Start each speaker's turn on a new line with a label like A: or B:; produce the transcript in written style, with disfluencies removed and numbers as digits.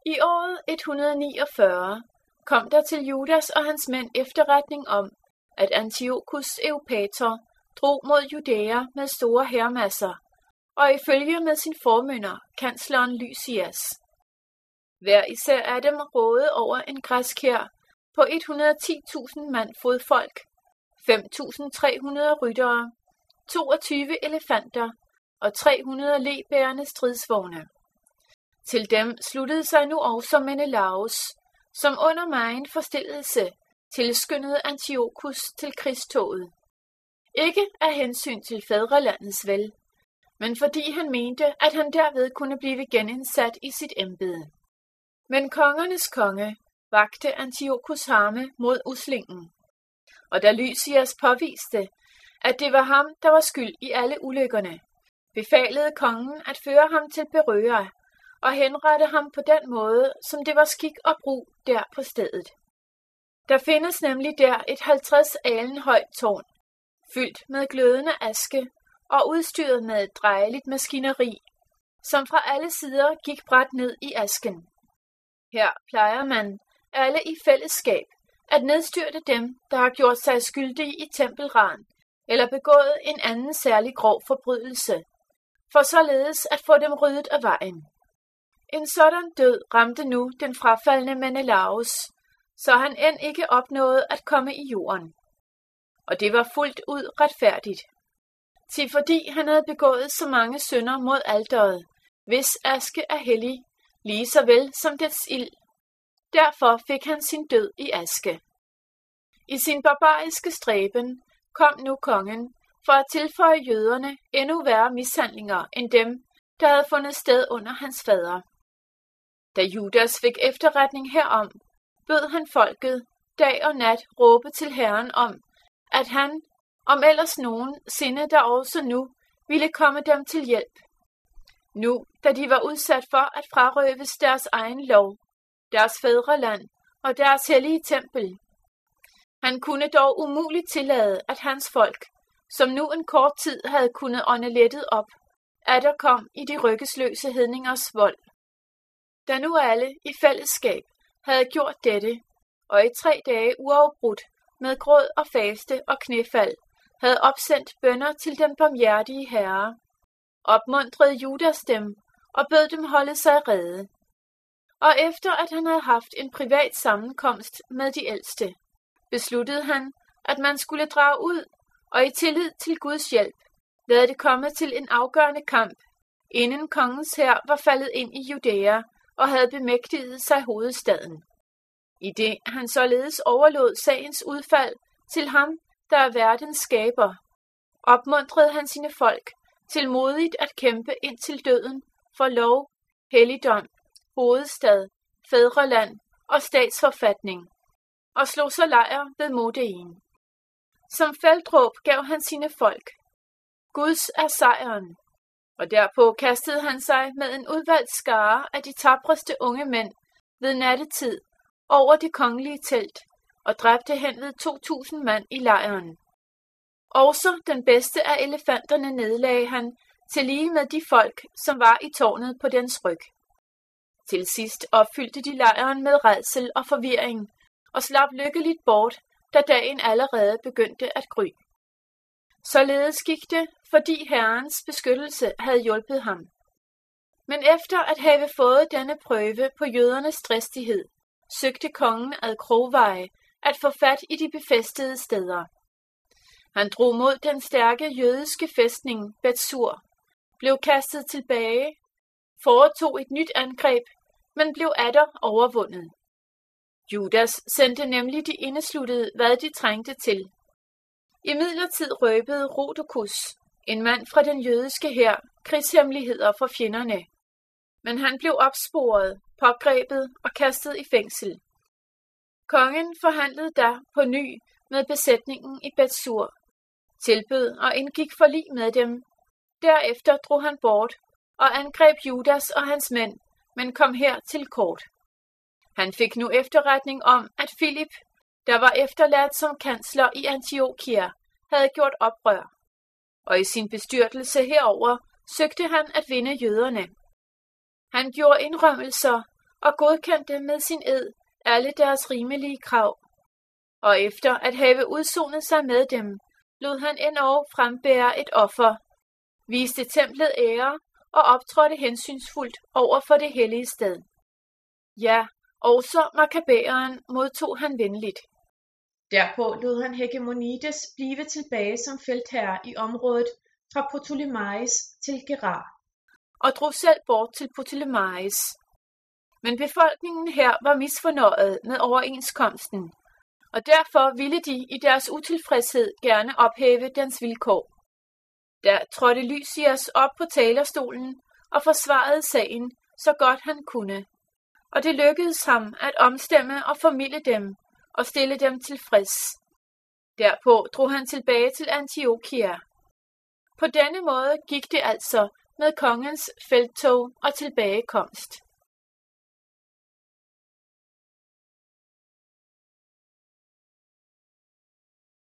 A: I året 149 kom der til Judas og hans mænd efterretning om, at Antiochus Eupator drog mod Judæa med store hærmasser, og ifølge med sin formynder, kansleren Lysias. Hver især af dem rådede over en græsk hær på 110.000 mand fodfolk, 5.300 ryttere, 22 elefanter og 300 lebærende stridsvogne. Til dem sluttede sig nu også Menelaus, som under megen forstillelse tilskyndede Antiochus til krigstoget. Ikke af hensyn til fædrelandets vel, men fordi han mente, at han derved kunne blive genindsat i sit embede. Men kongernes konge vagte Antiochus harme mod uslingen, og da Lysias påviste, at det var ham, der var skyld i alle ulykkerne, befalede kongen at føre ham til Berøa og henrette ham på den måde, som det var skik og brug der på stedet. Der findes nemlig der et 50 alen højt tårn, fyldt med glødende aske og udstyret med et drejeligt maskineri, som fra alle sider gik bræt ned i asken. Her plejer man, alle i fællesskab, at nedstyrte dem, der har gjort sig skyldige i tempelran, eller begået en anden særlig grov forbrydelse, for således at få dem ryddet af vejen. En sådan død ramte nu den frafaldne Menelaus, så han end ikke opnåede at komme i jorden. Og det var fuldt ud retfærdigt. Til fordi han havde begået så mange synder mod alteret, hvis aske er hellig, lige så vel som dets ild. Derfor fik han sin død i aske. I sin barbariske stræben kom nu kongen for at tilføje jøderne endnu værre mishandlinger end dem, der havde fundet sted under hans fader. Da Judas fik efterretning herom, bød han folket dag og nat råbe til Herren om, at han, om ellers nogen sinde der også nu, ville komme dem til hjælp. Nu, da de var udsat for at frarøves deres egen lov, deres fædreland og deres hellige tempel. Han kunne dog umuligt tillade, at hans folk, som nu en kort tid havde kunnet ånde lettet op, atter kom i de ryggesløse hedningers vold. Da nu alle i fællesskab havde gjort dette, og i 3 dage uafbrudt med gråd og faste og knæfald, havde opsendt bønner til den barmhjertige Herre, opmuntrede Judas dem og bød dem holde sig rede. Og efter at han havde haft en privat sammenkomst med de ældste, besluttede han, at man skulle drage ud og i tillid til Guds hjælp lade det komme til en afgørende kamp, inden kongens hær var faldet ind i Judæa og havde bemægtiget sig hovedstaden. I det han således overlod sagens udfald til ham, der er verdens skaber, opmuntrede han sine folk til modigt at kæmpe ind til døden for lov, helligdom, hovedstad, fædreland og statsforfatning, og slog så lejr ved Modeen. Som feltråb gav han sine folk, Guds er sejren, og derpå kastede han sig med en udvalgt skare af de tapreste unge mænd ved nattetid over det kongelige telt og dræbte hen ved 2.000 mand i lejren. Også den bedste af elefanterne nedlagde han til lige med de folk, som var i tårnet på dens ryg. Til sidst opfyldte de lejren med rædsel og forvirring og slap lykkeligt bort, da dagen allerede begyndte at gry. Således gik det, fordi Herrens beskyttelse havde hjulpet ham. Men efter at have fået denne prøve på jødernes dristighed, søgte kongen ad krogveje at få fat i de befæstede steder. Han drog mod den stærke jødiske fæstning Betsur, blev kastet tilbage, foretog et nyt angreb, men blev atter overvundet. Judas sendte nemlig de indesluttede, hvad de trængte til. Imidlertid røbede Rodokus, en mand fra den jødiske hær, krigshemmeligheder for fjenderne. Men han blev opsporet, pågrebet og kastet i fængsel. Kongen forhandlede da på ny med besætningen i Betsur, tilbød og indgik forlig med dem. Derefter drog han bort og angreb Judas og hans mænd, men kom her til kort. Han fik nu efterretning om, at Filip, der var efterladt som kansler i Antiochia, havde gjort oprør, og i sin bestyrtelse herover søgte han at vinde jøderne. Han gjorde indrømmelser og godkendte med sin ed alle deres rimelige krav. Og efter at have udsonet sig med dem, lod han endog frembære et offer, viste templet ære og optrådte hensynsfuldt over for det hellige sted. Ja, også Makkabæeren modtog han venligt. Derpå lod han Hegemonides blive tilbage som feltherre i området fra Ptolemais til Gerar, og drog selv bort til Ptolemais. Men befolkningen her var misfornøjet med overenskomsten, og derfor ville de i deres utilfredshed gerne ophæve dens vilkår. Der trådte Lysias op på talerstolen og forsvarede sagen så godt han kunne, og det lykkedes ham at omstemme og formilde dem og stille dem tilfreds. Derpå drog han tilbage til Antiokia. På denne måde gik det altså med kongens felttog og tilbagekomst.